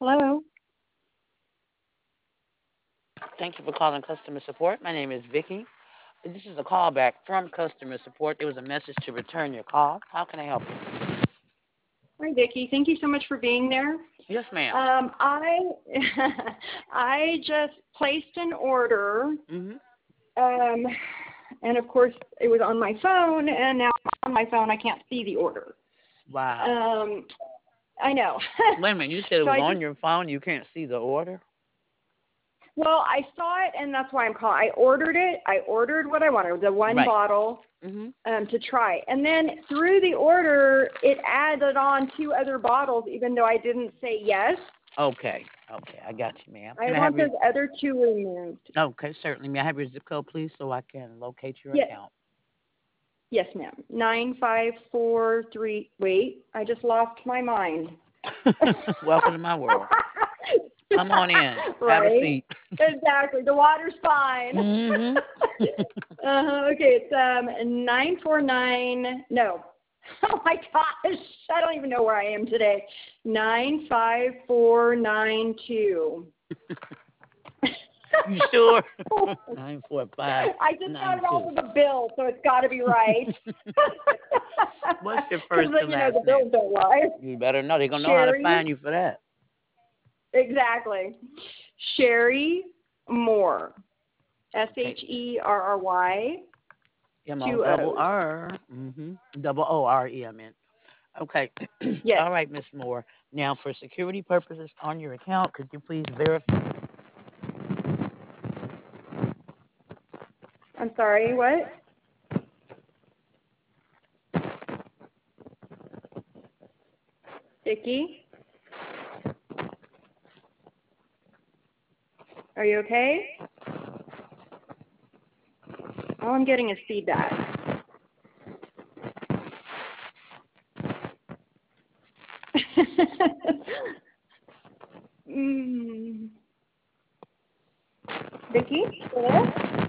Hello. Thank you for calling customer support. My name is Vicky. This is a callback from customer support. There was a message to return your call. How can I help you? Hi, Vicki. Thank you so much for being there. Yes, ma'am. I I just placed an order, Hmm. um, and of course it was on my phone, and now on my phone I can't see the order. Wow. Um, I know. Wait a minute. You said it So was I on just your phone. You can't see the order. well I saw it, and that's why I'm calling. I ordered it. I ordered what I wanted, the one Right. bottle. Hmm. To try. And then through the order, it added on two other bottles, even though I didn't say yes. Okay. Okay. I got you, ma'am. I Can I have want your? those other two removed. Okay, certainly. May I have your zip code, please, so I can locate your Yes, account? yes, ma'am. 9543. Wait, I just lost my mind. Welcome to my world. Come on in. Have a Right? seat. Exactly. The water's fine. Hmm. Okay, it's 949. No. Oh my gosh, I don't even know where I am today. 95492. You sure? 945 I just got it off 92. of the bill, so it's got to be right. What's your Because first and the last name? bills don't lie. You better know. They're gonna know how to Sherry, find you for that. exactly. Sherry Moore, Okay. Sherry, M-O two double O's. R. Double O-R-E, I meant. Okay. Yes. All right, Miss Moore. Now, for security purposes on your account, could you please verify? I'm sorry. What? Vicky, are you okay? All I'm getting is feedback. mm. Vicky, still there?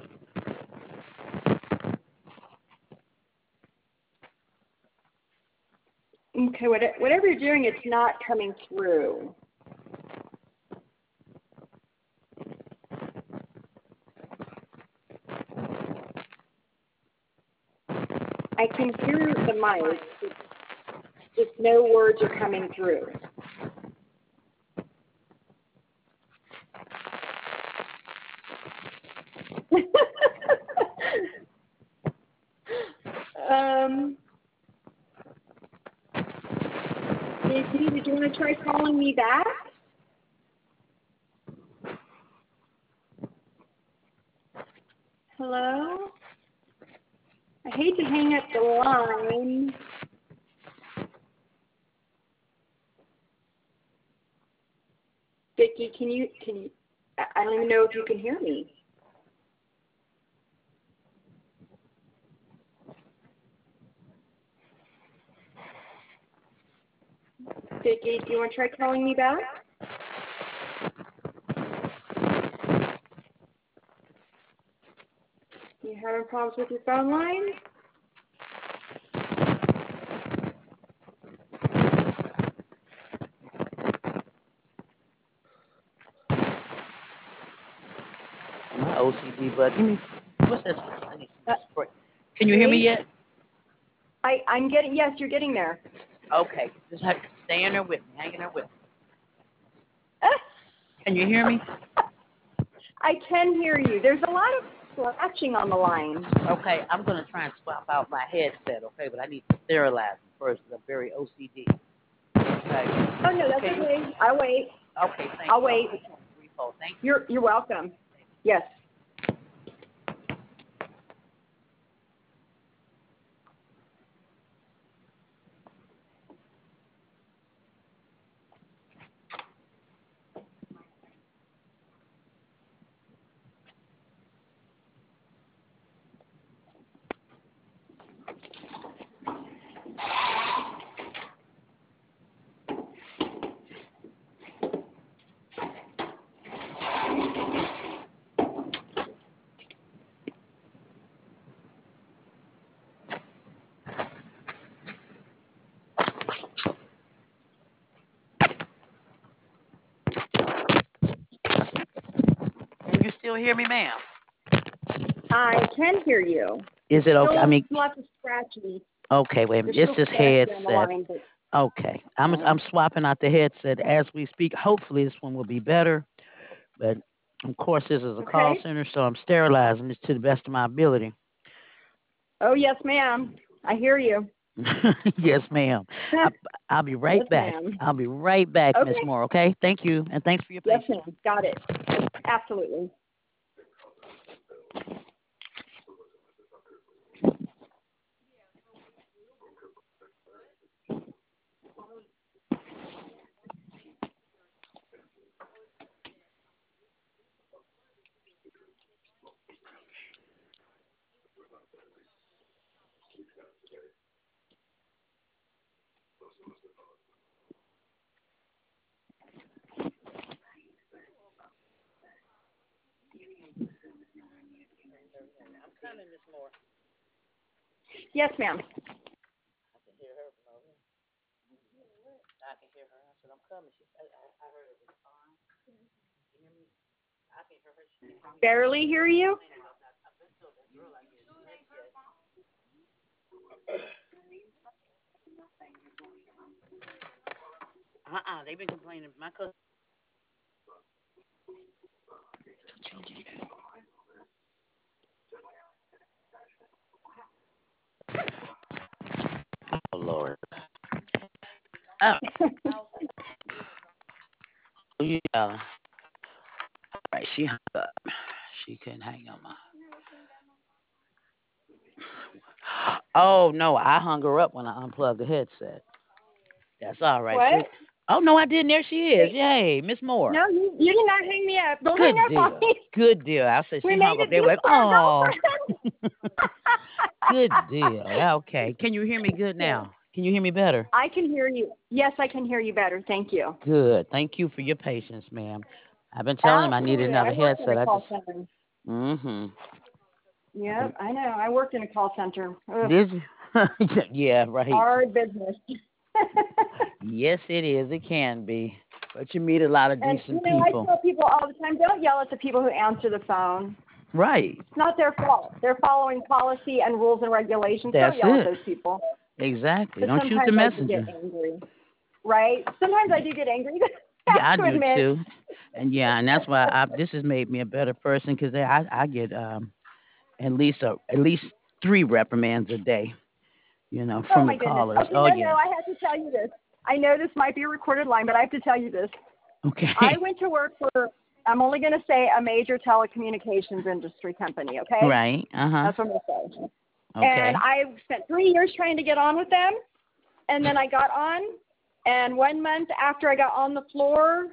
Okay, whatever you're doing, it's not coming through. I can hear the mic, just no words are coming through. um, Vicky, did you want to try calling me back? Hello? I hate to hang up the line. Vicky, can you, I don't even know if you can hear me. Vicky, do you want to try calling me back? You having problems with your phone line? My OCD, but give me, what's this? I need Uh, some spray. Can you hear me wait. yet? I'm getting, yes, you're getting there. Okay. Just have to stay in there with me, hanging there with me. Can you hear me? I can hear you. There's a lot of scratching on the line. Okay, I'm gonna try and swap out my headset, okay, but I need to sterilize them first because I'm very OCD. Oh Okay. no, that's Okay. okay. I'll wait. Okay, thank I'll you. I'll wait. put you on brief hold. Thank you. You're welcome. Yes. still hear me, ma'am? I can hear you. Is it okay? I mean, lots of scratchy. okay, wait a minute. There's It's still this scratchy on the headset. line, but Okay, I'm swapping out the headset as we speak. Hopefully, this one will be better. But of course, this is a call okay. center, so I'm sterilizing this to the best of my ability. Oh yes, ma'am. I hear you. Yes, ma'am. I, I'll be right Yes, back. ma'am. I'll be right back, Miss Okay. Moore. Okay. Thank you, and thanks for your Yes, patience. ma'am. Got it. Absolutely. I'm coming, Miss Moore. Yes, ma'am. I can hear her from over here. I can hear her. I said, I'm coming. I heard her respond. Can you hear me? I can hear her. She can hear me. Barely hear you. I've been told that girl I get headset. They've been complaining. My cousin. Oh Lord. Oh, yeah. Right. She hung up. She couldn't hang on my. Oh no, I hung her up when I unplugged the headset. That's all right. What? Oh no, I didn't. There she is. Wait. Yay, Miss Moore. No, you did not hang me up. Don't hang Good up on deal. me. Good deal. I said We she made hung up. it They this were like, far, oh, girlfriend. good deal. Okay. Can you hear me good now? Can you hear me better? I can hear you. Yes, I can hear you better. Thank you. Good. Thank you for your patience, ma'am. I've been telling him I needed Absolutely. I another worked in headset. a I just. call center. Mm-hmm. Yep, I know. I worked in a call center. Ugh, Did you? Yeah. Right. hard business. Yes, it is. It can be. But you meet a lot of And, decent I people. tell people all the time, don't yell at the people who answer the phone. Right. It's not their fault. They're following policy and rules and regulations. That's Don't yell at it. those people. Exactly. But Don't shoot the sometimes I do get messenger. angry, right? Sometimes I do get angry. I Yeah, I have to do admit. too. And that's why this has made me a better person because I get at least 3 reprimands a day, Oh from the my goodness. callers. Okay, Oh no, yes. I have to tell you this. I know this might be a recorded line, but I have to tell you this. Okay. I went to work for, I'm only going to say a major telecommunications industry company, okay? Right. Uh-huh. That's what I'm going to say. And Okay. I spent 3 years trying to get on with them, and then I got on, and 1 month after I got on the floor,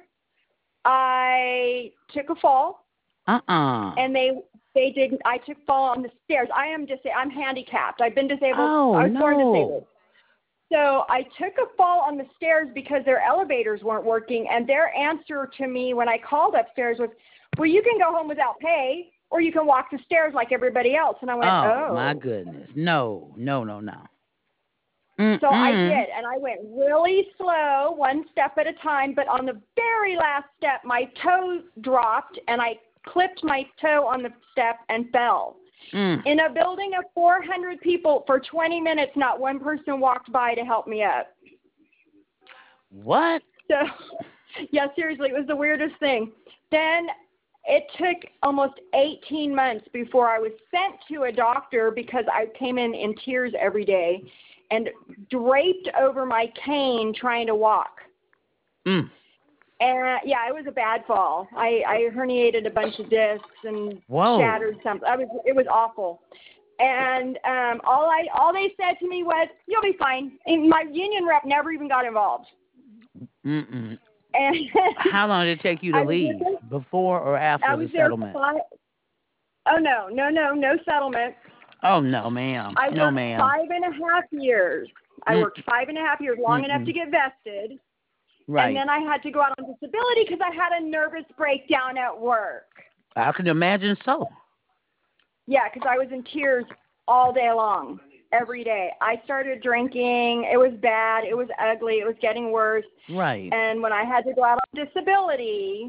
I took a fall, and they didn't. I took a fall on the stairs. I'm handicapped. I've been disabled. Oh I was born no. disabled. So I took a fall on the stairs because their elevators weren't working, and their answer to me when I called upstairs was, well, you can go home without pay, or you can walk the stairs like everybody else. And I went, Oh my oh. goodness. No. No, no, no. So I Mm-mm. did, and I went really slow, one step at a time, but on the very last step, my toe dropped, and I clipped my toe on the step and fell. Mm. In a building of 400 people, for 20 minutes, not one person walked by to help me up. What? So, yeah, seriously, it was the weirdest thing. Then it took almost 18 months before I was sent to a doctor because I came in tears every day and draped over my cane trying to walk. Mm. And yeah, it was a bad fall. I herniated a bunch of discs and Whoa. shattered something. It was awful. And all they said to me was, "You'll be fine." And my union rep never even got involved. Mm-mm. And How long did it take you to I was leave? with them. Before or I after was the there settlement? Oh no settlement. Oh no, ma'am. I No, worked ma'am. 5.5 years. I Mm. worked 5.5 years, long enough to get vested. Right. And then I had to go out on disability because I had a nervous breakdown at work. I can imagine so. Yeah, because I was in tears all day long, every day. I started drinking. It was bad. It was ugly. It was getting worse. Right. And when I had to go out on disability,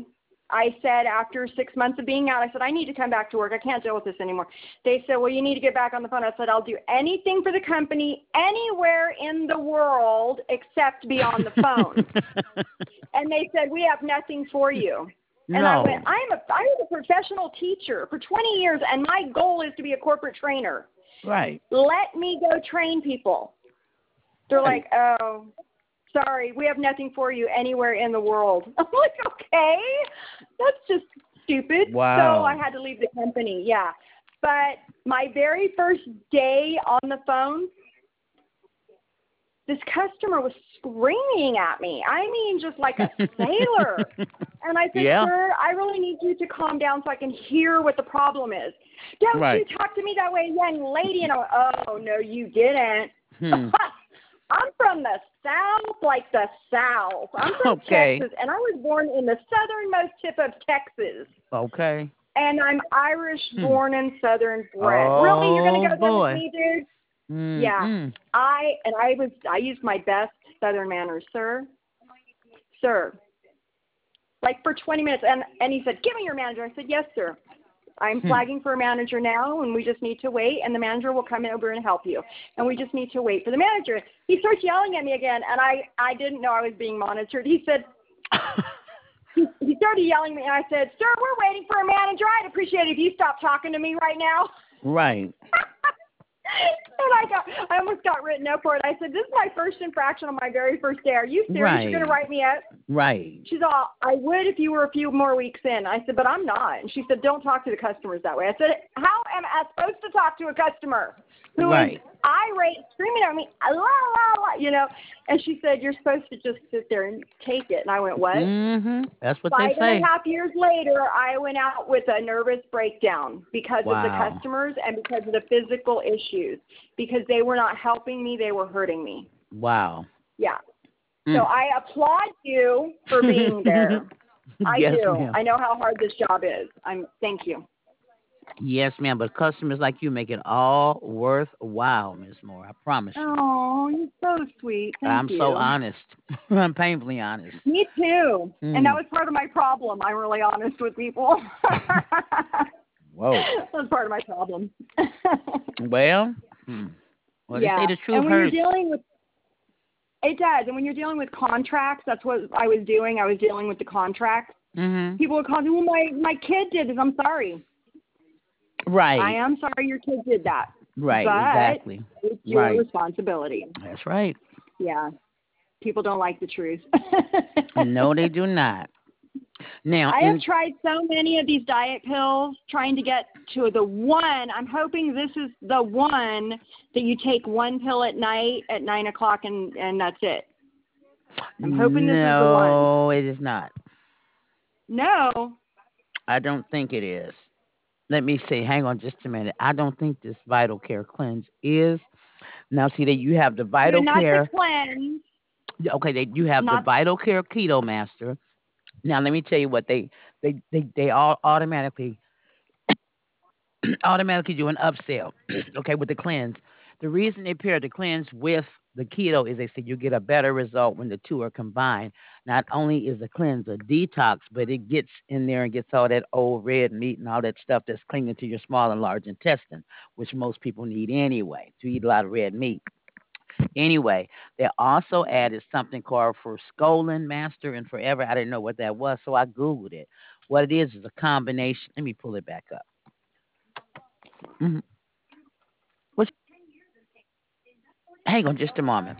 I said after 6 months of being out, I said, I need to come back to work. I can't deal with this anymore. They said, well, you need to get back on the phone. I said, I'll do anything for the company anywhere in the world except be on the phone. And they said, we have nothing for you. And I went, I was a professional teacher for 20 years, and my goal is to be a corporate trainer. Right. Let me go train people. They're like, oh, sorry, we have nothing for you anywhere in the world. I'm like, okay, that's just stupid. Wow. So I had to leave the company, yeah. But my very first day on the phone, this customer was screaming at me. I mean, just like a sailor. And I said, sir, I really need you to calm down so I can hear what the problem is. Don't you talk to me that way, young lady. And I went, oh, no, you didn't. I'm from the South, like the South. I'm from Texas, and I was born in the southernmost tip of Texas. Okay. And I'm Irish born and southern bred. Really? You're going to go there with me, dude? Yeah. I used my best southern manners, sir. Sir. Like for 20 minutes. And he said, give me your manager. I said, yes, sir. I'm flagging for a manager now, and we just need to wait, and the manager will come over and help you. And we just need to wait for the manager. He starts yelling at me again, and I didn't know I was being monitored. He said, he started yelling at me, and I said, sir, we're waiting for a manager. I'd appreciate it if you stopped talking to me right now. Right. And I almost got written up for it. I said, this is my first infraction on my very first day. Are you serious? You're going to write me up? Right. She's all, I would if you were a few more weeks in. I said, but I'm not. And she said, don't talk to the customers that way. I said, how am I supposed to talk to a customer who is irate, screaming at me, la, la, la, you know? And she said, you're supposed to just sit there and take it. And I went, what? That's what they say. 5.5 years later, I went out with a nervous breakdown because of the customers and because of the physical issues. Because they were not helping me, they were hurting me. Wow. Yeah. So I applaud you for being there. I do. Ma'am. I know how hard this job is. Thank you. Yes, ma'am. But customers like you make it all worthwhile, Ms. Moore. I promise you. Oh, you're so sweet. Thank you. I'm so honest. I'm painfully honest. Me too. And that was part of my problem. I'm really honest with people. Whoa. That's part of my problem. Well, they say the truth and when hurts. You're dealing with it does. And when you're dealing with contracts, that's what I was doing. I was dealing with the contracts. People would call me, well, my kid did this. I'm sorry. Right. I am sorry your kid did that. Right, but exactly. It's your responsibility. That's right. Yeah. People don't like the truth. No, they do not. Now, I have tried so many of these diet pills trying to get to the one. I'm hoping this is the one that you take one pill at night at 9 o'clock and that's it. I'm hoping this is the one. No, it is not. No. I don't think it is. Let me see. Hang on just a minute. I don't think this Vital Care Cleanse is. Now, see that you have the Vital Care. Not the cleanse. Okay, you have the Vital Care Keto Master. Now, let me tell you what they all automatically do an upsell. Okay, with the cleanse. The reason they pair the cleanse with the keto is they say you get a better result when the two are combined. Not only is the cleanse a detox, but it gets in there and gets all that old red meat and all that stuff that's clinging to your small and large intestine, which most people need anyway, to eat a lot of red meat. Anyway, they also added something called for Scolin Master, and forever I didn't know what that was, so I Googled it. What it is a combination. Let me pull it back up. Hang on just a moment.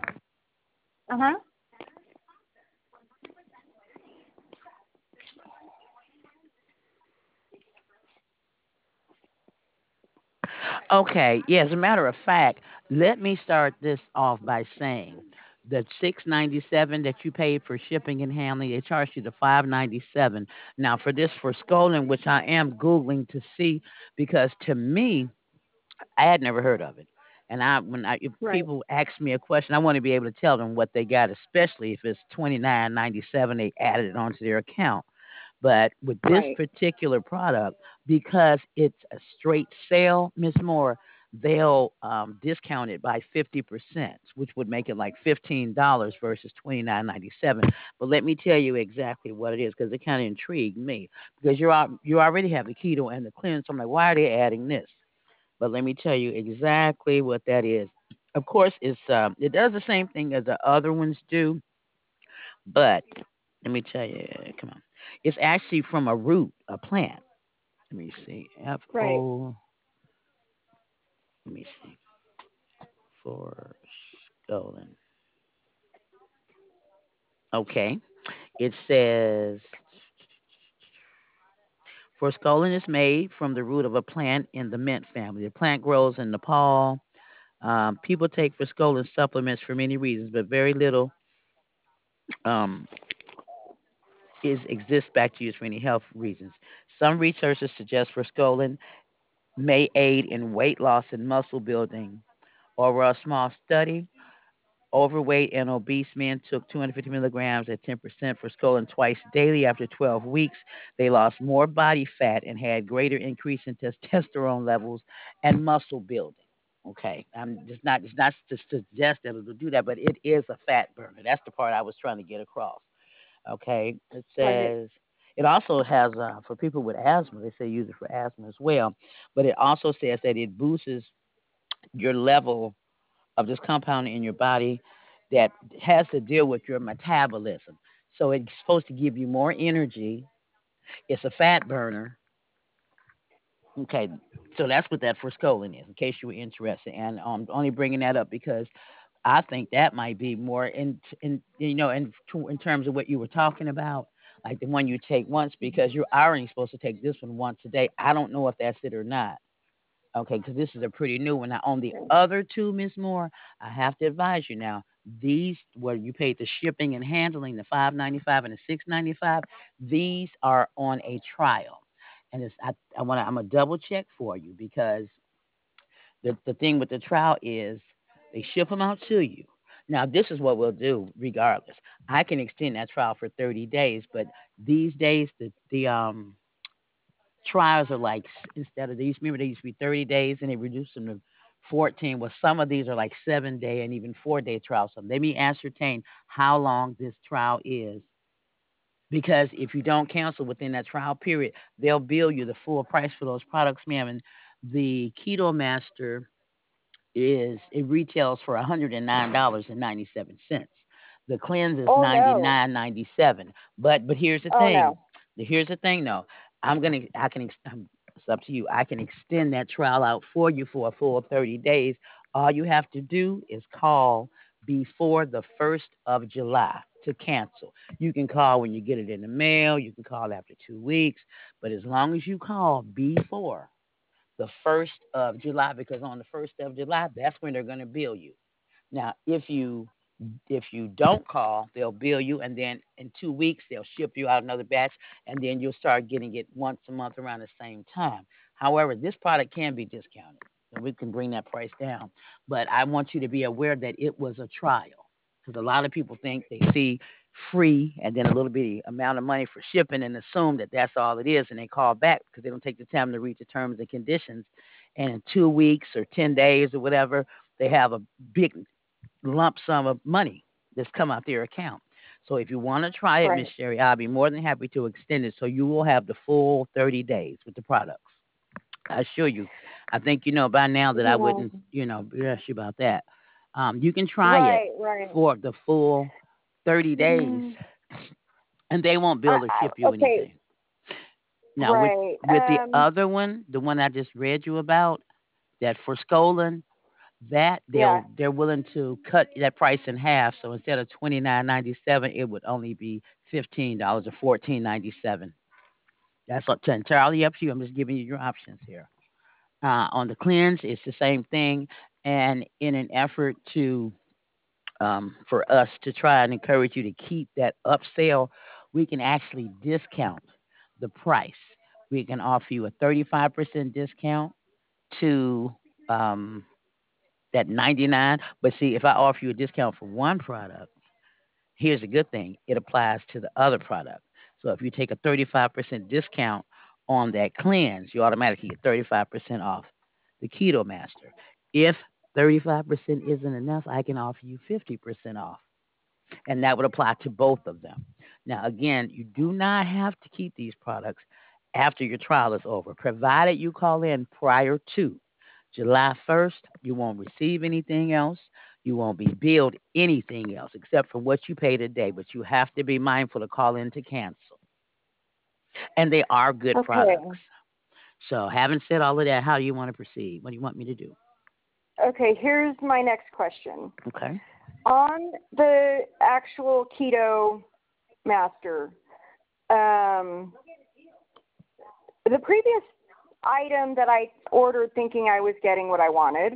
Okay. Yeah, as a matter of fact, let me start this off by saying the $6.97 that you paid for shipping and handling, they charged you the $5.97. Now for Scolin, which I am Googling to see, because to me, I had never heard of it. And if people ask me a question, I want to be able to tell them what they got, especially if it's $29.97, they added it onto their account. But with this particular product, because it's a straight sale, Miss Moore, they'll discount it by 50%, which would make it like $15 versus $29.97. But let me tell you exactly what it is because it kind of intrigued me because you already have the keto and the cleanse. So I'm like, why are they adding this? But let me tell you exactly what that is. Of course, it does the same thing as the other ones do, but let me tell you, come on, it's actually from a root, a plant. Let me see, Right. FO. Let me see, for stolen. Okay, it says forskolin is made from the root of a plant in the mint family. The plant grows in Nepal. People take forskolin supplements for many reasons, but very little um, is exists back to use for any health reasons. Some researchers suggest forskolin may aid in weight loss and muscle building. Over a small study, overweight and obese men took 250 milligrams at 10% for Skolin twice daily. After 12 weeks, they lost more body fat and had greater increase in testosterone levels and muscle building. Okay, I'm just not to suggest that it will do that, but it is a fat burner. That's the part I was trying to get across. Okay, it Right. says it also has for people with asthma. They say use it for asthma as well, but it also says that it boosts your level of this compound in your body that has to deal with your metabolism. So it's supposed to give you more energy. It's a fat burner. Okay, so that's what that forskolin is, in case you were interested. And I'm only bringing that up because I think that might be more in terms of what you were talking about, like the one you take once, because you're already supposed to take this one once a day. I don't know if that's it or not. Okay, because this is a pretty new one. Now, on the other two, Miss Moore, I have to advise you now. These, where you paid the shipping and handling, the $5.95 and the $6.95, these are on a trial, and I'm gonna double check for you because the thing with the trial is they ship them out to you. Now, this is what we'll do regardless. I can extend that trial for 30 days, but these days the trials are like instead of these, remember they used to be 30 days and they reduced them to 14. Well, some of these are like 7 day and even 4 day trials. So let me ascertain how long this trial is, because if you don't cancel within that trial period, they'll bill you the full price for those products, ma'am. And the Keto Master it retails for $109.97. The cleanse is Oh no. 99.97. But here's the Oh thing. no. Here's the thing though. It's up to you. I can extend that trial out for you for a full 30 days. All you have to do is call before the 1st of July to cancel. You can call when you get it in the mail. You can call after 2 weeks. But as long as you call before the 1st of July, because on the 1st of July, that's when they're going to bill you. Now, if you don't call, they'll bill you, and then in 2 weeks they'll ship you out another batch, and then you'll start getting it once a month around the same time. However, this product can be discounted, and we can bring that price down. But I want you to be aware that it was a trial, because a lot of people think they see free and then a little bit amount of money for shipping and assume that that's all it is, and they call back because they don't take the time to read the terms and conditions. And in 2 weeks or 10 days or whatever, they have a big lump sum of money that's come out their account. So if you want to try it, Miss Right. Sherry, I'll be more than happy to extend it so you will have the full 30 days with the products. I assure you. I think you know by now that I Yeah. wouldn't, rush you about that. You can try it Right. Right. for the full 30 days, Mhm. and they won't bill or ship you Okay. anything. Now, with Right. with the other one, the one I just read you about, that for Skolin, that Yeah. they're willing to cut that price in half. So instead of 29.97, it would only be $15 or 14.97. That's entirely up to you. I'm just giving you your options here. On the cleanse, it's the same thing, and in an effort to for us to try and encourage you to keep that upsell, we can actually discount the price. We can offer you a 35% discount to um, that 99. But see, if I offer you a discount for one product, here's the good thing: it applies to the other product. So if you take a 35% discount on that cleanse, you automatically get 35% off the Keto Master. If 35% isn't enough, I can offer you 50% off. And that would apply to both of them. Now, again, you do not have to keep these products after your trial is over, provided you call in prior to July 1st. You won't receive anything else. You won't be billed anything else except for what you pay today. But you have to be mindful to call in to cancel. And they are good products. So, having said all of that, how do you want to proceed? What do you want me to do? Okay, here's my next question. Okay. On the actual Keto Master, the previous item that I ordered thinking I was getting what I wanted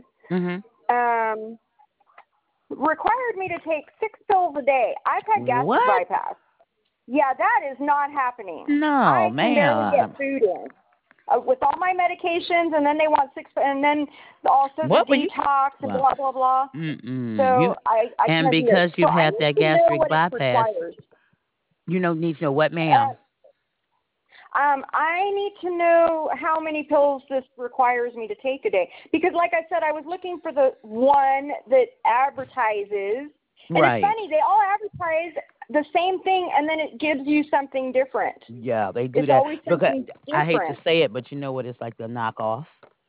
required me to take 6 pills a day. I've had gastric bypass. Yeah, that is not happening. No, I ma'am. can barely get food in. With all my medications, and then they want 6, and then also the detox and blah, blah, blah. So I and because you've had that gastric bypass, need to know what, ma'am? I need to know how many pills this requires me to take a day. Because, like I said, I was looking for the one that advertises. And it's funny, they all advertise the same thing, and then it gives you something different. Yeah, they do it's that. Always something different. I hate to say it, but you know what? It's like the knockoff.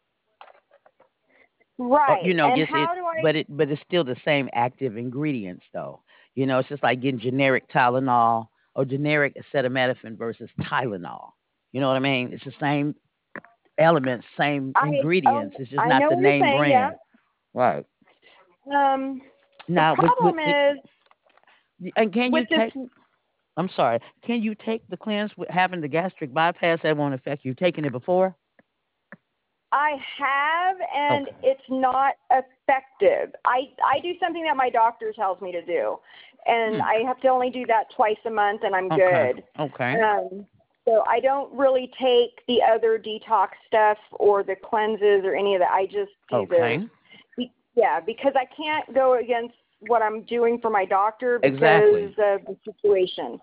Right. And how do I? But it's still the same active ingredients, though. It's just like getting generic Tylenol or generic acetaminophen versus Tylenol. You know what I mean? It's the same elements, same ingredients. It's just not the name brand. Yeah. Right. Now, the problem is. And can you take? I'm sorry. Can you take the cleanse with having the gastric bypass? That won't affect you. Taking it before? I have, and it's not effective. I do something that my doctor tells me to do, and I have to only do that twice a month, and I'm good. Okay. So I don't really take the other detox stuff or the cleanses or any of that. I just do the. Yeah, because I can't go against what I'm doing for my doctor because of the situation.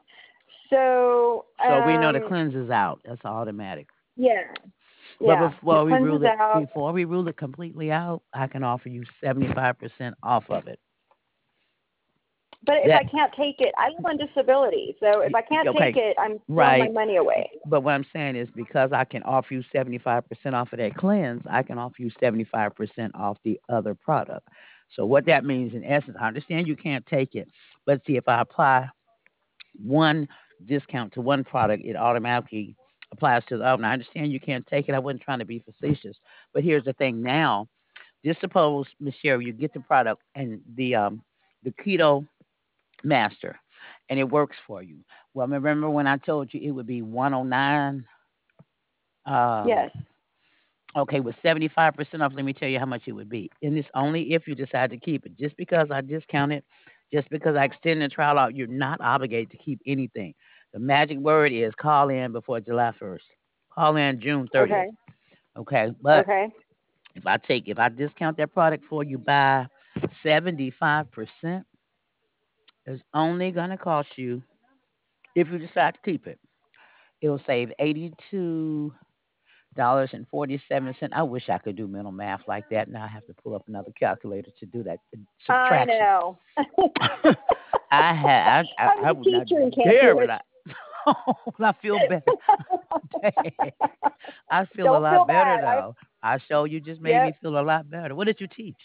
So we know the cleanse is out. That's automatic. Yeah. But before we rule it completely out, I can offer you 75% off of it. But if I can't take it, I live on disability. So if I can't take it, I'm throwing my money away. But what I'm saying is because I can offer you 75% off of that cleanse, I can offer you 75% off the other product. So what that means in essence, I understand you can't take it, but see, if I apply one discount to one product, it automatically applies to the other. And I understand you can't take it. I wasn't trying to be facetious. But here's the thing now. Just suppose, Michelle, you get the product and the Keto Master, and it works for you. Well, remember when I told you it would be $109? Yes. Okay, with 75% off, let me tell you how much it would be. And it's only if you decide to keep it. Just because I discount it, just because I extend the trial out, you're not obligated to keep anything. The magic word is call in before July 1st. Call in June 30th. Okay. But if I discount that product for you by 75%, it's only going to cost you, if you decide to keep it, it'll save $82.47. I wish I could do mental math like that. Now I have to pull up another calculator to do that subtraction. I know. I would not dare it. I feel better. I feel a lot better now. I show you just made me feel a lot better. What did you teach?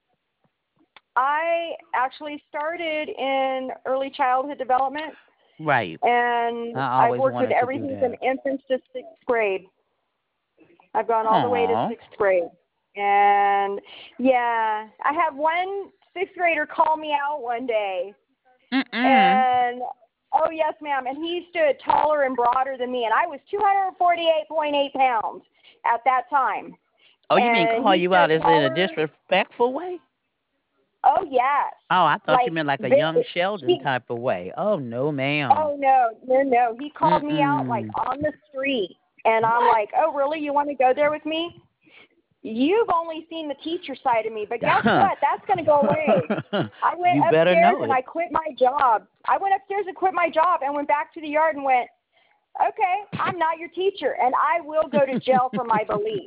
I actually started in early childhood development. Right. And I've worked with everything from infants to 6th grade. I've gone all the way to 6th grade. And, yeah, I had one 6th grader call me out one day. And, oh, yes, ma'am. And he stood taller and broader than me. And I was 248.8 pounds at that time. Oh, you mean call you out as in a disrespectful way? Oh, yes. Oh, I thought you meant like a young Sheldon type of way. Oh, no, ma'am. Oh, no. He called me out like on the street. And I'm like, oh, really? You want to go there with me? You've only seen the teacher side of me, but guess what? That's going to go away. I went upstairs and I quit my job. I went upstairs and quit my job and went back to the yard and went, okay, I'm not your teacher, and I will go to jail for my beliefs.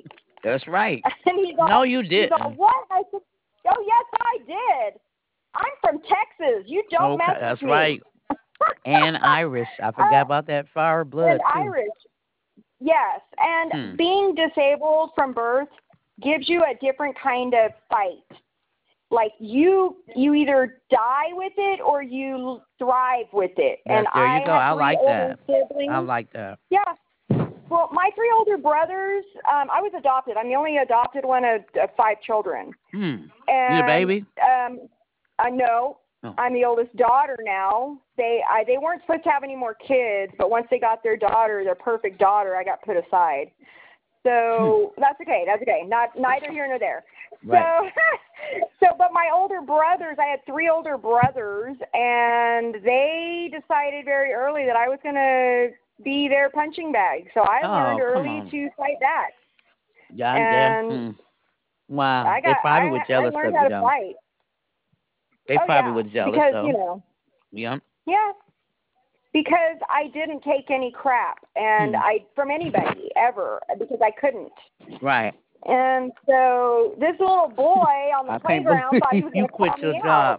That's right. And he's no, you didn't. He's all, what? I said, oh, yes, I did. I'm from Texas. You don't mess with That's me. right. And Irish. I forgot about that fire blood, and too. Irish. Yes. And being disabled from birth gives you a different kind of fight. Like you either die with it or you thrive with it. Yes, and there you go. I like that. Siblings. I like that. Yeah. Well, my 3 older brothers, I was adopted. I'm the only adopted one of 5 children. And, you a baby? I know. Oh. I'm the oldest daughter now. They weren't supposed to have any more kids, but once they got their daughter, their perfect daughter, I got put aside. So that's okay. That's okay. Neither here nor there. Right. But my older brothers, I had 3 older brothers, and they decided very early that I was going to be their punching bag. So I learned early to fight back. Yeah, and wow. They probably were jealous of you, though. Fight. They probably were jealous, because, though. Yeah. Yeah. Because I didn't take any crap and from anybody ever because I couldn't. Right. And so this little boy on the playground thought he was going to quit your job.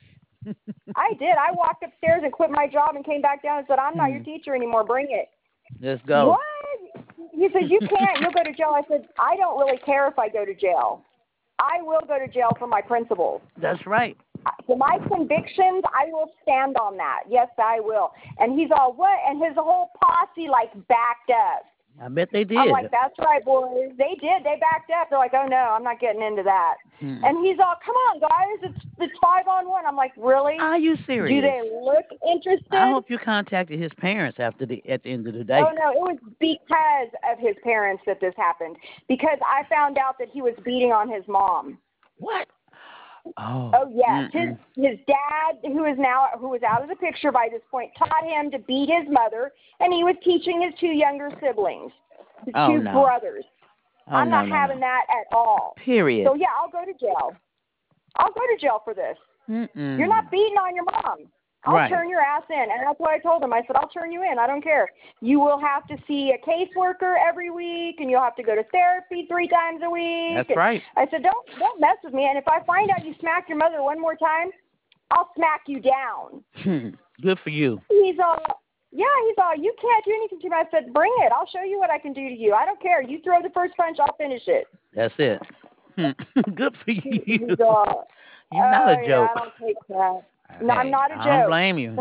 I did. I walked upstairs and quit my job and came back down and said, I'm not your teacher anymore. Bring it. Let's go. What? He said, you can't. You'll go to jail. I said, I don't really care if I go to jail. I will go to jail for my principles. That's right. For my convictions, I will stand on that. Yes, I will. And he's all, what? And his whole posse, backed up. I bet they did. I'm like, that's right, boys. They did. They backed up. They're like, oh, no, I'm not getting into that. And he's all, come on, guys. It's 5-on-1. I'm like, really? Are you serious? Do they look interested? I hope you contacted his parents at the end of the day. Oh, no, it was because of his parents that this happened. Because I found out that he was beating on his mom. What? Oh yes. His dad, who was out of the picture by this point, taught him to beat his mother, and he was teaching his 2 younger siblings, his 2 brothers. I'm not having that at all. Period. So yeah, I'll go to jail. I'll go to jail for this. You're not beating on your mom. I'll turn your ass in. And that's what I told him. I said, I'll turn you in. I don't care. You will have to see a caseworker every week, and you'll have to go to therapy 3 times a week. That's right. I said, don't mess with me. And if I find out you smacked your mother one more time, I'll smack you down. Good for you. He's all, you can't do anything to me. I said, bring it. I'll show you what I can do to you. I don't care. You throw the first punch, I'll finish it. That's it. Good for you. He's all, you're not a joke. Yeah, I don't take that. No, I'm not a joke. I don't blame you.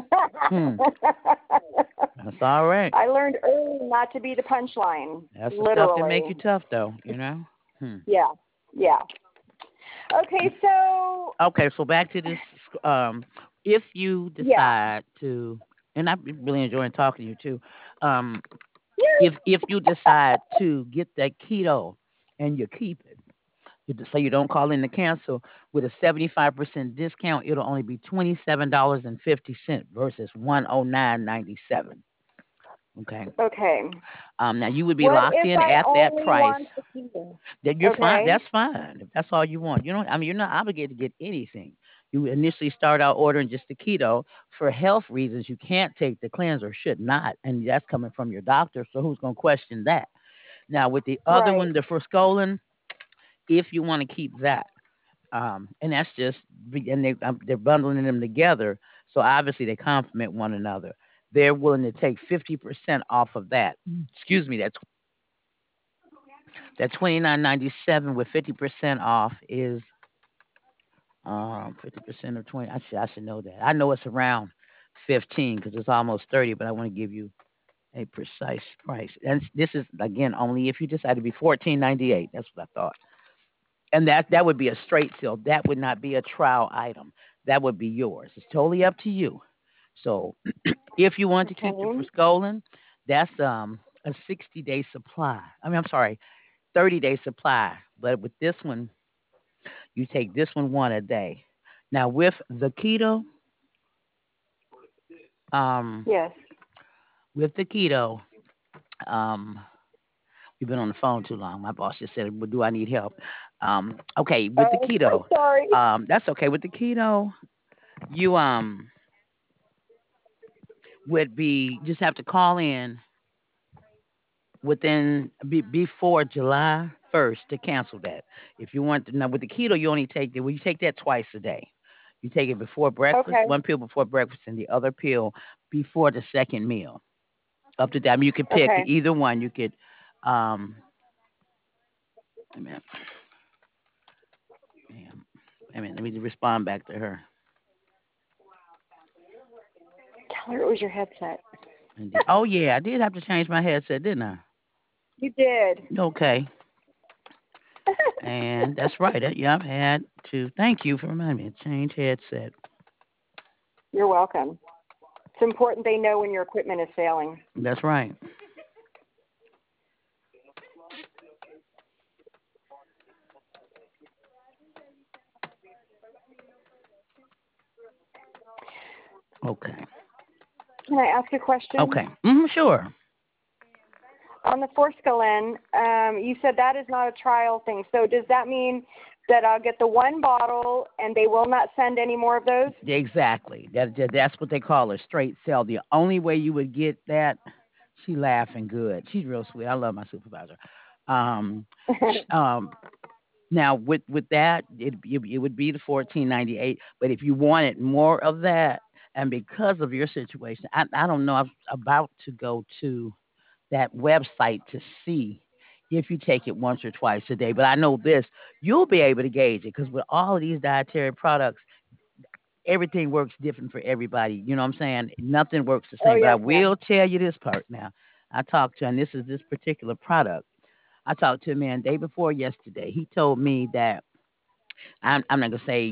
That's all right. I learned early not to be the punchline. That's the stuff that make you tough, though, you know? Yeah. Okay, so back to this. If you decide to, and I'm really enjoying talking to you, too. If you decide to get that keto and you keep it, so you don't call in to cancel, with a 75% discount, it'll only be $27.50 versus $109.97. Okay. Okay. Now you would be locked in at that price. Then you're fine. That's fine. If that's all you want. You're not obligated to get anything. You initially start out ordering just the keto. For health reasons, you can't take the cleanser, should not, and that's coming from your doctor. So who's going to question that? Now with the other one, the Forskolin, if you want to keep that, and that's just, and they're bundling them together, so obviously they complement one another. They're willing to take 50% off of that. Excuse me, that's $29.97 with 50% off is 50% of 20. I should know that. I know it's around 15 because it's almost 30, but I want to give you a precise price. And this is again only if you decide to be $14.98. That's what I thought. And that would be a straight sale. That would not be a trial item. That would be yours. It's totally up to you. So if you want to keep the Forskolin, that's a 60-day supply. 30-day supply. But with this one, you take this one a day. Now with the keto, yes. With the keto, we've been on the phone too long. My boss just said, well, do I need help? Okay, with the keto. Sorry. That's okay. With the keto, you would be just have to call in before July first to cancel that. If you want to, now with the keto, you only take you take that twice a day. You take it before breakfast, Okay. one pill before breakfast, and the other pill before the second meal. Up to that, I mean, you could pick Okay. either one. You could, um, man, let me respond back to her. Tell her it was your headset. Oh yeah, I did have to change my headset, didn't I? You did. Okay. And that's right. Yeah, I've had to. Thank you for reminding me. Change headset. You're welcome. It's important they know when your equipment is failing. That's right. Okay. Can I ask a question? Okay. Sure. On the Forskolin, you said that is not a trial thing. So does that mean that I'll get the one bottle and they will not send any more of those? Exactly. That's what they call a straight sell. The only way you would get that, she laughing good. She's real sweet. I love my supervisor. Um, um, now with that, it would be the $14.98. But if you wanted more of that, and because of your situation, I don't know. I'm about to go to that website to see if you take it once or twice a day. But I know this, you'll be able to gauge it because with all of these dietary products, everything works different for everybody. You know what I'm saying? Nothing works the Oh, same. But I yes, ma'am. will tell you this part now. I talked to, and this is this particular product. I talked to a man day before yesterday. He told me that I'm not gonna say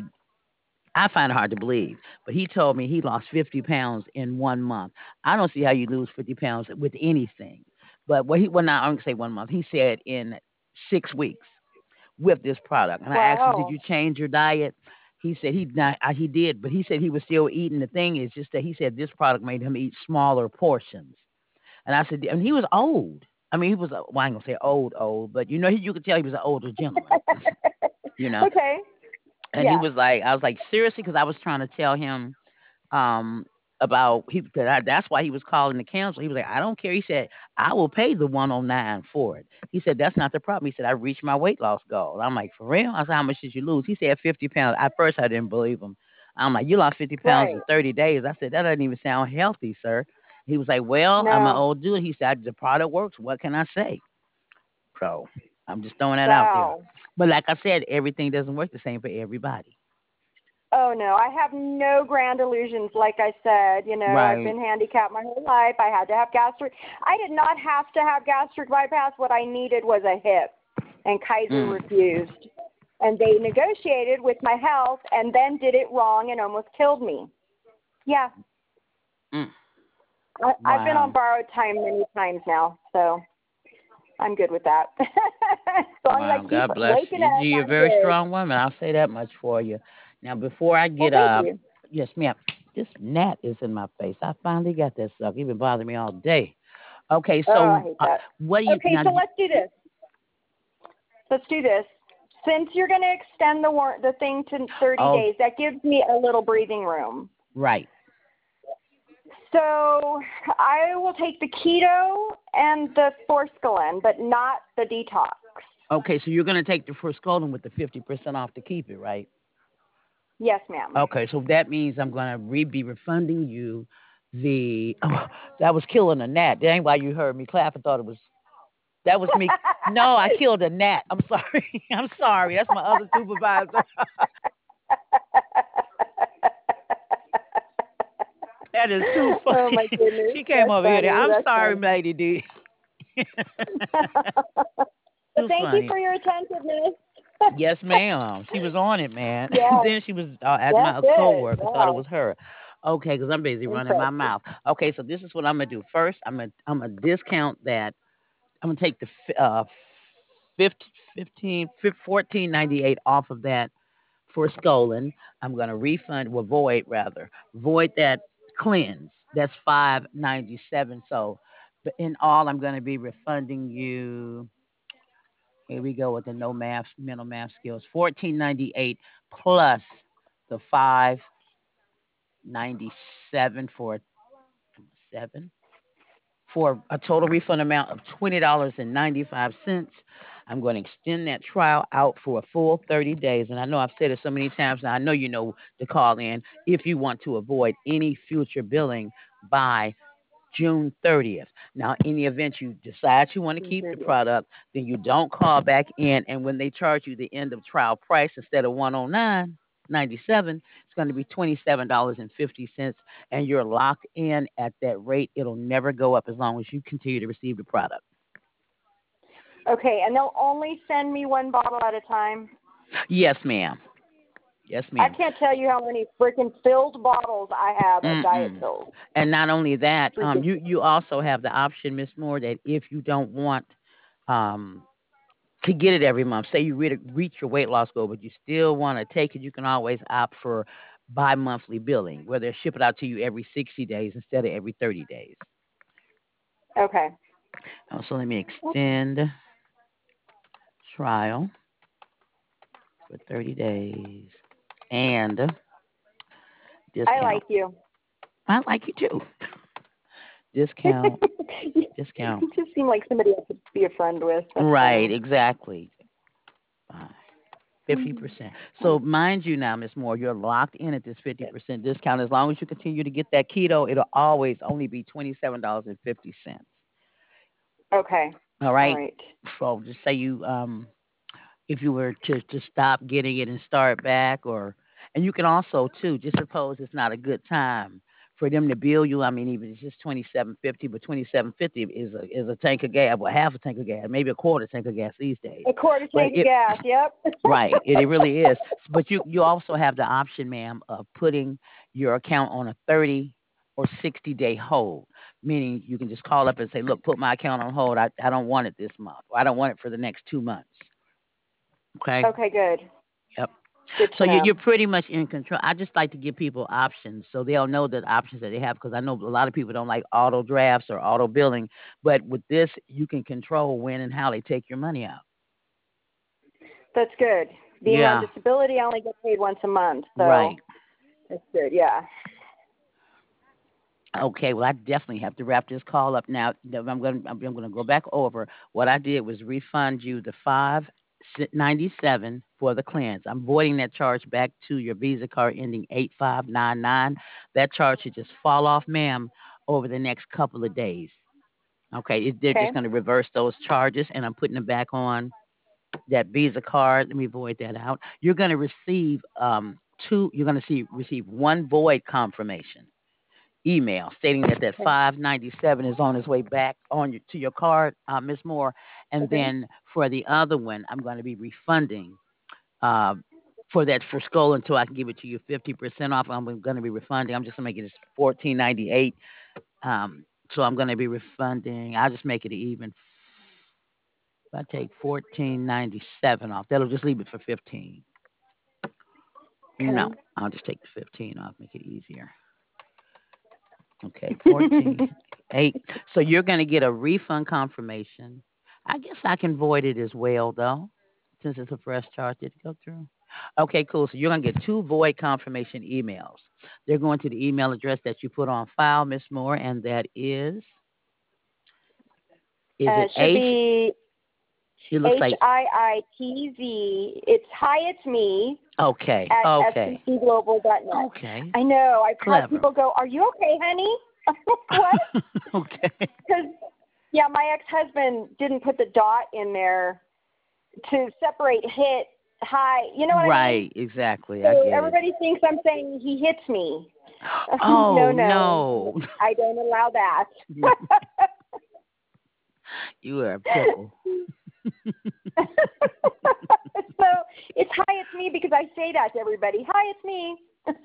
I find it hard to believe, but he told me he lost 50 pounds in 1 month. I don't see how you lose 50 pounds with anything. But what he, well, not, I'm going to say 1 month. He said in 6 weeks with this product. And I asked him, did Wow. you change your diet? He said he not, he did, but he said he was still eating. The thing is just that he said this product made him eat smaller portions. And I said, and he was old. I mean, he was, well, I ain't going to say old, but you could tell he was an older gentleman, you know. Okay. And he Yeah. was like, I was like, seriously? Because I was trying to tell him um about he that's why he was calling the council. He was like, I don't care. He said, I will pay the 109 for it. He said, that's not the problem. He said, I reached my weight loss goal. I'm like, for real? I said, how much did you lose? He said 50 pounds. At first I didn't believe him. I'm like, you lost 50 pounds Right. in 30 days. I said, that doesn't even sound healthy, sir. He was like, well, I'm an No. old dude. He said, the product works. What can I say? So I'm just throwing that out there. Wow. But like I said, everything doesn't work the same for everybody. Oh, no. I have no grand illusions. Like I said, I've Right. been handicapped my whole life. I had to have gastric. I did not have to have gastric bypass. What I needed was a hip, and Kaiser Mm. refused. And they negotiated with my health and then did it wrong and almost killed me. Yeah. Mm. I've been on Wow. borrowed time many times now, so I'm good with that. As long as Wow, I keep God bless waking you. up, You're a I'm very good. strong woman. I'll say that much for you. Now, before I Well, get thank you. yes, ma'am. This gnat is in my face. I finally got that sucker. It's been bothering me all day. Okay, Oh, I so hate that. what do you Okay, now? so let's do this. Let's do this. Since you're going to extend the thing to 30 Oh, days, that gives me a little breathing room. right. So I will take the keto and the forskolin, but not the detox. Okay, so you're gonna take the first golden with the 50% off to keep it, right? Yes, ma'am. Okay, so that means I'm gonna be refunding you the. Oh, that was killing a gnat. That ain't why you heard me clap. I thought it was. That was me. No, I killed a gnat. I'm sorry. I'm sorry. That's my other supervisor. That is too Oh my funny. goodness, She came that's over here. funny. I'm That's sorry, funny. Lady D. But Too thank you funny. for your attentiveness. Yes, ma'am. She was on it, man. Yes, Then she was at that's my it. coworker thought it Wow, was her. Okay, because I'm busy running my impressive. mouth. Okay, so this is what I'm gonna do. First, I'm gonna discount that. I'm gonna take the 14.98 off of that for Skolin. I'm gonna refund, well, void rather, void that cleanse. That's 5.97. So, but in all, I'm gonna be refunding you. Here we go with the no math, mental math skills. 14.98 plus the 5.97 for 7 for a total refund amount of $20.95. I'm going to extend that trial out for a full 30 days. And I know I've said it so many times now. I know you know to call in if you want to avoid any future billing by June 30th. Now, in the event you decide you want to keep the product, then you don't call back in. And when they charge you the end of trial price instead of 109.97, it's going to be $27.50, and you're locked in at that rate. It'll never go up as long as you continue to receive the product. Okay, and they'll only send me one bottle at a time? Yes, ma'am. Yes, ma'am. I can't tell you how many freaking filled bottles I have of Diet Coke. And not only that, you also have the option, Miss Moore, that if you don't want to get it every month, say you reach your weight loss goal, but you still want to take it, you can always opt for bi-monthly billing, where they ship it out to you every 60 days instead of every 30 days. Okay. So let me extend trial for 30 days and discount. I like you. I like you too. Discount. Discount. You just seem like somebody I could be a friend with. Right, exactly. 50%. So mind you now, Miss Moore, you're locked in at this 50% discount. As long as you continue to get that keto, it'll always only be $27.50. Okay. All right. So just say you if you were to stop getting it and start back, and you can also too, just suppose it's not a good time for them to bill you. I mean, even it's just $27.50, but $27.50 is a tank of gas, well, half a tank of gas, maybe a quarter tank of gas these days. A quarter tank of gas, yep. Right, it really is. But you also have the option, ma'am, of putting your account on a 30 or 60-day hold, meaning you can just call up and say, look, put my account on hold. I don't want it this month, or I don't want it for the next 2 months. Okay. Okay, good. Yep. So you're pretty much in control. I just like to give people options so they'll know the options that they have, because I know a lot of people don't like auto drafts or auto billing, but with this, you can control when and how they take your money out. That's good. Being on disability, I only get paid once a month, so right. That's good, yeah. Okay, well, I definitely have to wrap this call up now. I'm going to go back over what I did was refund you the $5.97 for the cleanse. I'm voiding that charge back to your Visa card ending 8599. That charge should just fall off, ma'am, over the next couple of days. Okay, they're just going to reverse those charges, and I'm putting them back on that Visa card. Let me void that out. You're going to receive receive one void confirmation email stating that $5.97 is on its way back to your card, Ms. Moore, and then for the other one, I'm going to be refunding for Skoal until I can give it to you 50% off. I'm going to be refunding. I'm just going to make it $14.98. So I'm going to be refunding. I'll just make it even. If I take $14.97 off, that'll just leave it for $15. No, I'll just take the $15 off, make it easier. Okay, 14.8. So you're going to get a refund confirmation. I guess I can void it as well, though, since it's a fresh charge. Did it go through? Okay, cool. So you're going to get 2 void confirmation emails. They're going to the email address that you put on file, Miss Moore, and that is it should be HIITZ. It's Hi, It's Me. Okay. At okay. SBCglobal.net. Okay. I know. I've Clever. had people go, "Are you okay, honey?" What? Okay. Because my ex-husband didn't put the dot in there to separate hit, hi. You know what I mean? Right. Exactly. So I get everybody thinks I'm saying he hits me. Oh no. I don't allow that. You are a pickle. So it's Hi, It's Me because I say that to everybody. Hi, it's me.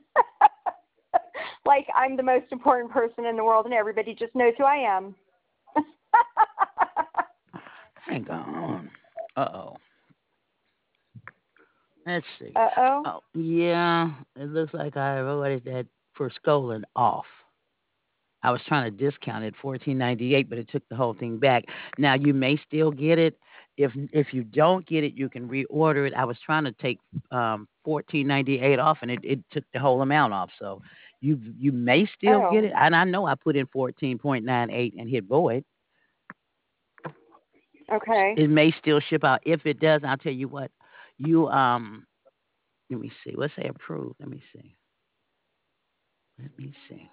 Like I'm the most important person in the world and everybody just knows who I am. Hang on. Uh-oh. Let's see. Uh-oh. Oh, yeah. It looks like I voted that for Skoal off. I was trying to discount it $14.98, but it took the whole thing back. Now you may still get it. If you don't get it, you can reorder it. I was trying to take $14.98 off, and it took the whole amount off. So you may still get it. And I know I put in 14.98 and hit void. Okay. It may still ship out. If it does, I'll tell you what. You let me see. Let's say approved. Let me see. Let me see.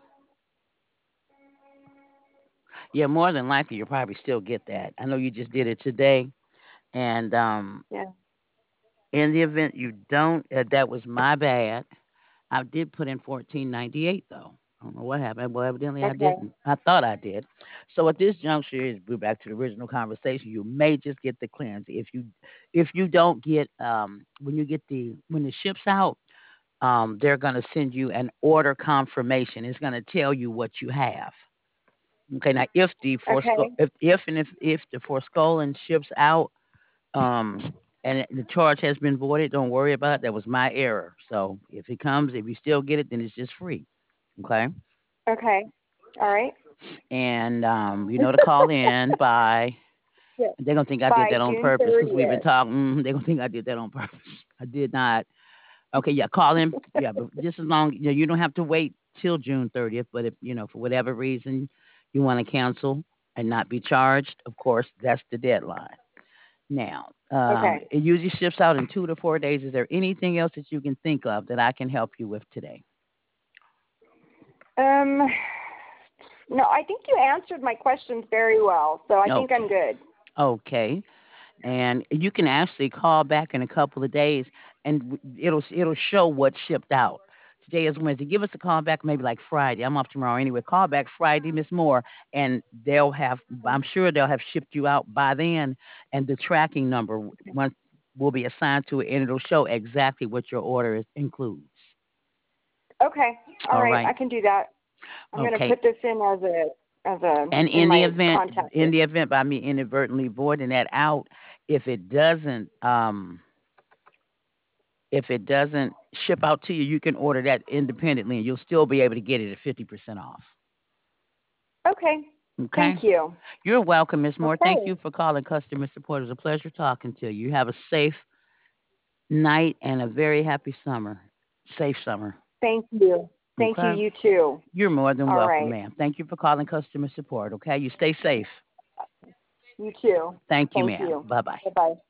Yeah, more than likely you'll probably still get that. I know you just did it today, and Yeah. in the event you don't, that was my bad. I did put in 1498 though. I don't know what happened. Well, evidently I Okay. didn't. I thought I did. So at this juncture, we're back to the original conversation. You may just get the clearance if you don't get when you get when it ships out. They're going to send you an order confirmation. It's going to tell you what you have. Okay, now if the Okay. if the Forskolin ships out, and the charge has been voided, don't worry about it. That was my error. So if it comes, if you still get it, then it's just free. Okay. Okay. All right. And you know to call in by. Yeah. They're gonna think I did By that on June purpose because we've been 30th. talking. They're gonna think I did that on purpose. I did not. Okay, yeah, call in. Yeah, but just as long you don't have to wait till June 30th. But if for whatever reason you want to cancel and not be charged, of course that's the deadline. Now, Okay. it usually ships out in 2 to 4 days. Is there anything else that you can think of that I can help you with today? No, I think you answered my questions very well, so I think I'm good. Okay. And you can actually call back in a couple of days, and it'll show what's shipped out. Today is Wednesday. Give us a call back maybe like Friday. I'm off tomorrow anyway. Call back Friday, Miss Moore, and I'm sure they'll have shipped you out by then, and the tracking number will be assigned to it, and it'll show exactly what your order includes. Okay. All right. I can do that. I'm going to put this in as a and in the event by me inadvertently voiding that out, if it doesn't ship out to you, you can order that independently, and you'll still be able to get it at 50% off. Okay. Thank you. You're welcome, Ms. Moore. Okay. Thank you for calling customer support. It was a pleasure talking to you. You have a safe night and a very happy summer. Safe summer. Thank you. Thank you. You too. You're more than welcome, ma'am. Thank you for calling customer support. Okay, you stay safe. You too. Thank you, ma'am. Bye-bye. Bye-bye.